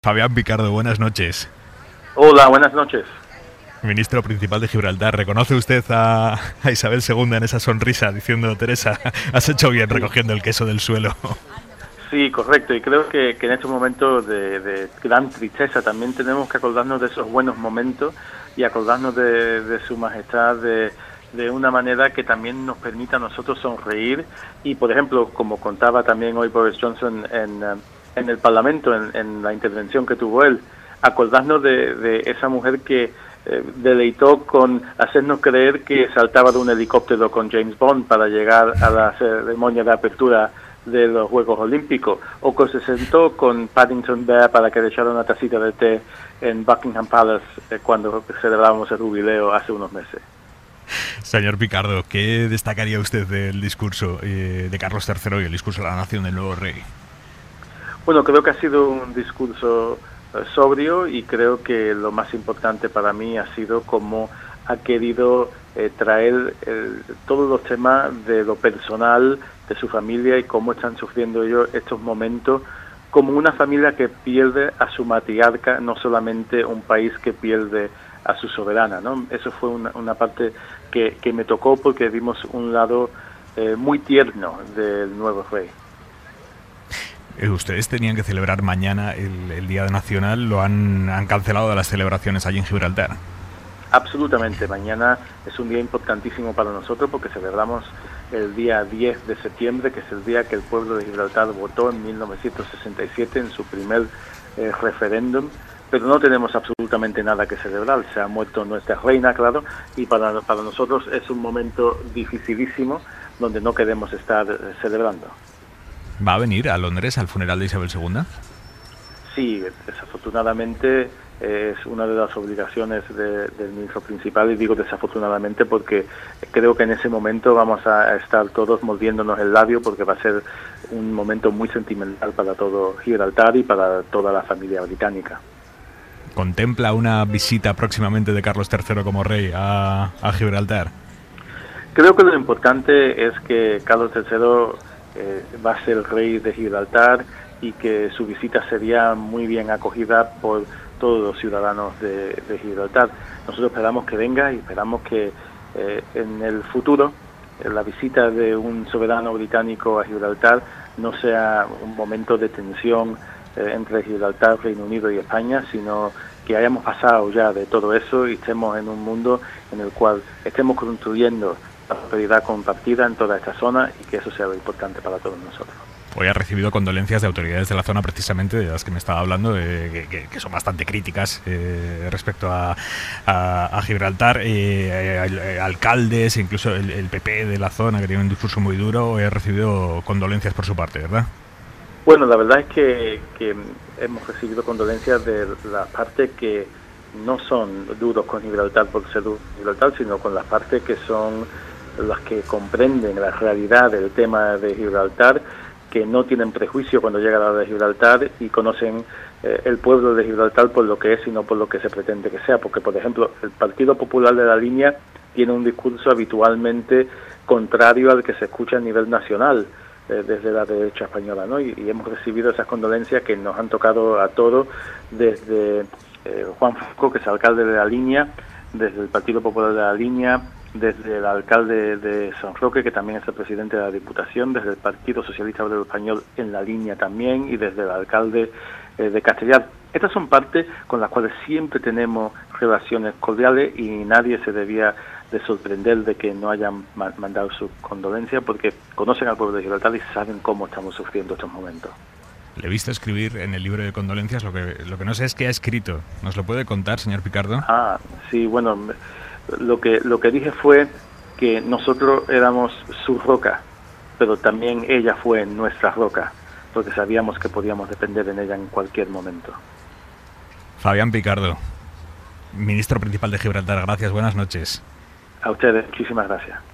Fabián Picardo, buenas noches. Hola, buenas noches. Ministro principal de Gibraltar, ¿reconoce usted a Isabel II en esa sonrisa diciendo: Teresa, has hecho bien Sí, recogiendo el queso del suelo? sí, correcto. Y creo que en estos momentos de gran tristeza también tenemos que acordarnos de esos buenos momentos y acordarnos de su majestad de una manera que también nos permita a nosotros sonreír. Y, por ejemplo, como contaba también hoy Boris Johnson en el Parlamento, en la intervención que tuvo él, acordarnos de esa mujer que deleitó con hacernos creer que saltaba de un helicóptero con James Bond para llegar a la ceremonia de apertura de los Juegos Olímpicos, o que se sentó con Paddington Bear para que le echara una tacita de té en Buckingham Palace cuando celebrábamos el jubileo hace unos meses. Señor Picardo, ¿qué destacaría usted del discurso de Carlos III y el discurso de la nación del nuevo rey? Bueno, creo que ha sido un discurso sobrio, y creo que lo más importante para mí ha sido cómo ha querido traer todos los temas de lo personal de su familia y cómo están sufriendo ellos estos momentos como una familia que pierde a su matriarca, no solamente un país que pierde a su soberana, ¿no? Eso fue una parte que me tocó, porque vimos un lado muy tierno del nuevo rey. Ustedes tenían que celebrar mañana el Día Nacional, han cancelado las celebraciones allí en Gibraltar. Absolutamente, mañana es un día importantísimo para nosotros porque celebramos el día 10 de septiembre, que es el día que el pueblo de Gibraltar votó en 1967 en su primer referéndum, pero no tenemos absolutamente nada que celebrar. Se ha muerto nuestra reina, claro, y para nosotros es un momento dificilísimo donde no queremos estar celebrando. ¿Va a venir a Londres al funeral de Isabel II? Sí, desafortunadamente es una de las obligaciones del ministro principal, y digo desafortunadamente porque creo que en ese momento vamos a estar todos mordiéndonos el labio, porque va a ser un momento muy sentimental para todo Gibraltar y para toda la familia británica. ¿Contempla una visita próximamente de Carlos III como rey a Gibraltar? Creo que lo importante es que Carlos III va a ser el rey de Gibraltar, y que su visita sería muy bien acogida por todos los ciudadanos de Gibraltar. Nosotros esperamos que venga, y esperamos que en el futuro la visita de un soberano británico a Gibraltar no sea un momento de tensión entre Gibraltar, Reino Unido y España, sino que hayamos pasado ya de todo eso y estemos en un mundo en el cual estemos construyendo la prosperidad compartida en toda esta zona, y que eso sea lo importante para todos nosotros. Hoy ha recibido condolencias de autoridades de la zona, precisamente de las que me estaba hablando, que son bastante críticas respecto a Gibraltar. Alcaldes, incluso el PP de la zona, que tiene un discurso muy duro. Hoy ha recibido condolencias por su parte, ¿verdad? Bueno, la verdad es que hemos recibido condolencias de la parte que no son duros con Gibraltar por ser duros con Gibraltar, sino con las partes que son las que comprenden la realidad del tema de Gibraltar, que no tienen prejuicio cuando llega la hora de Gibraltar, y conocen el pueblo de Gibraltar por lo que es y no por lo que se pretende que sea. Porque, por ejemplo, el Partido Popular de la Línea tiene un discurso habitualmente contrario al que se escucha a nivel nacional desde la derecha española, ¿no? Y hemos recibido esas condolencias que nos han tocado a todos, desde Juan Fusco, que es alcalde de la Línea, desde el Partido Popular de la Línea, desde el alcalde de San Roque, que también es el presidente de la Diputación, desde el Partido Socialista Obrero Español en la Línea también, y desde el alcalde de Castellar. Estas son partes con las cuales siempre tenemos relaciones cordiales, y nadie se debía de sorprender de que no hayan mandado sus condolencias, porque conocen al pueblo de Gibraltar y saben cómo estamos sufriendo estos momentos. Le he visto escribir en el libro de condolencias, lo que no sé es qué ha escrito. ¿Nos lo puede contar, señor Picardo? Ah, sí, bueno, lo que dije fue que nosotros éramos su roca, pero también ella fue nuestra roca, porque sabíamos que podíamos depender en ella en cualquier momento. Fabián Picardo, ministro principal de Gibraltar, gracias, buenas noches. A ustedes, muchísimas gracias.